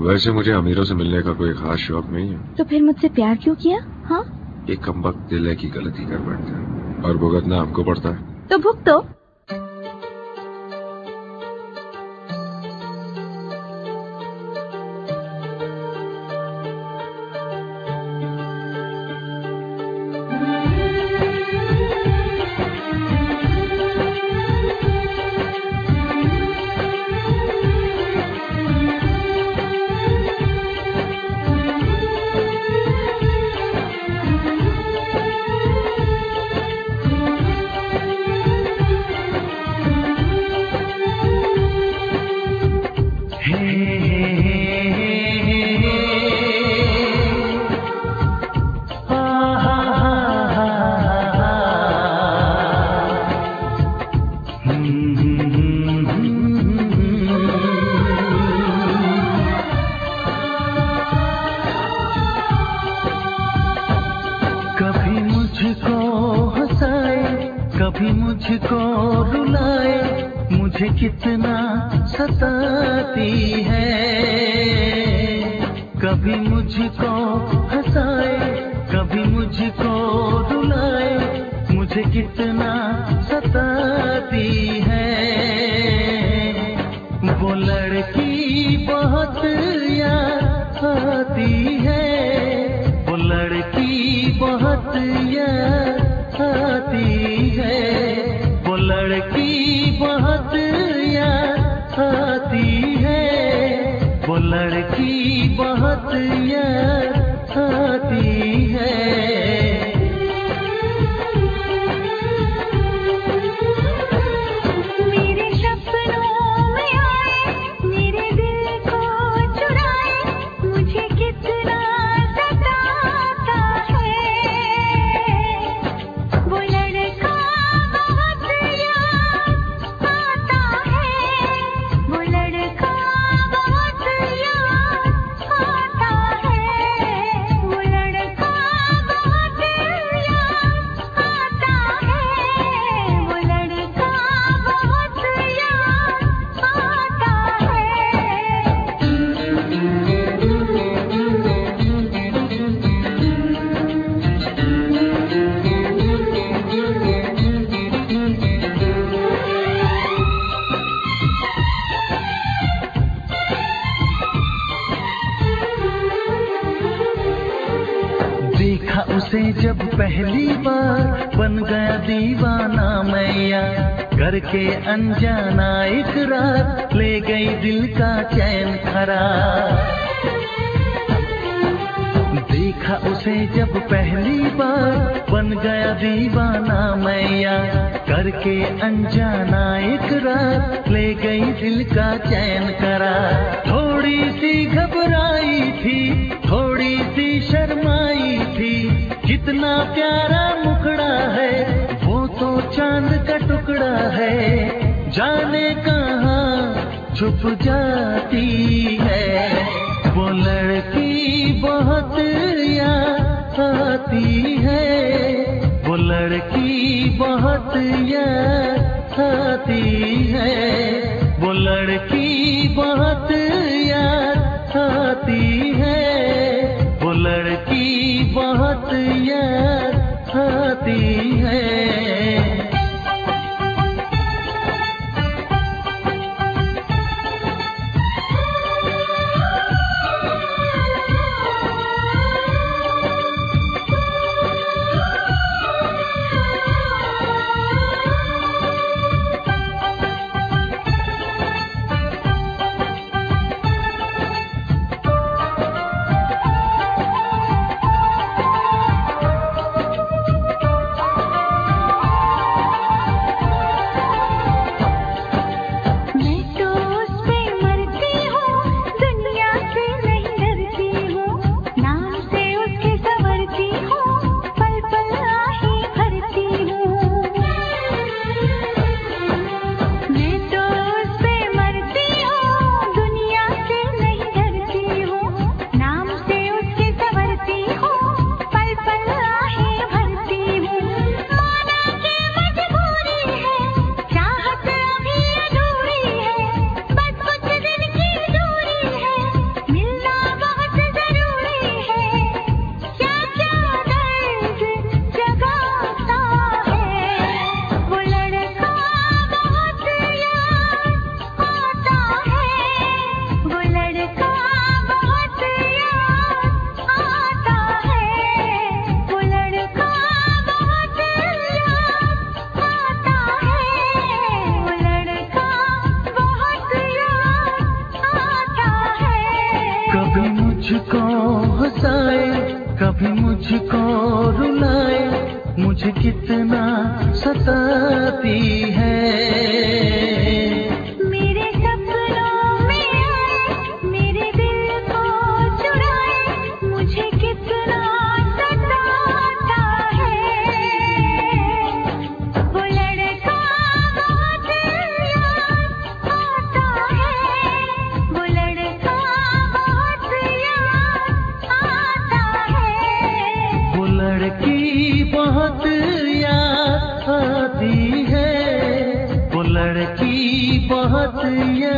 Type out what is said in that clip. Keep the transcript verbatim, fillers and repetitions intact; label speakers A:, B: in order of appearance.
A: वैसे मुझे अमीरों से मिलने का कोई खास शौक नहीं है।
B: तो फिर मुझसे प्यार क्यों किया? हाँ,
A: एक कमबख्त दिल है की गलती कर बैठता है और भुगतना हमको पड़ता है।
B: तो भुगतो।
C: करके अनजाना इकरार ले गई दिल का चैन खराब। देखा उसे जब पहली बार बन गया दीवाना मैया, करके अनजाना इकरार ले गई दिल का चैन करार। थोड़ी सी घबराई थी, थोड़ी सी शर्माई थी, कितना प्यारा मुखड़ा है वो तो चांद का टुकड़ा है, जाने कहाँ छुप जाती है। वो लड़की बहुत याद आती है, वो लड़की बहुत याद आती है, वो लड़की बहुत याद आती है, वो लड़की बहुत याद आती है। मुझे कितना सताती है।
D: मेरे सपनों में आए, मेरे दिल को चुराए, मुझे कितना सताता है। वो लड़का बहुत याद आता है, वो लड़का बहुत याद आता है।
C: वो लड़की बहुत याद आती है, वो लड़की बहुत याद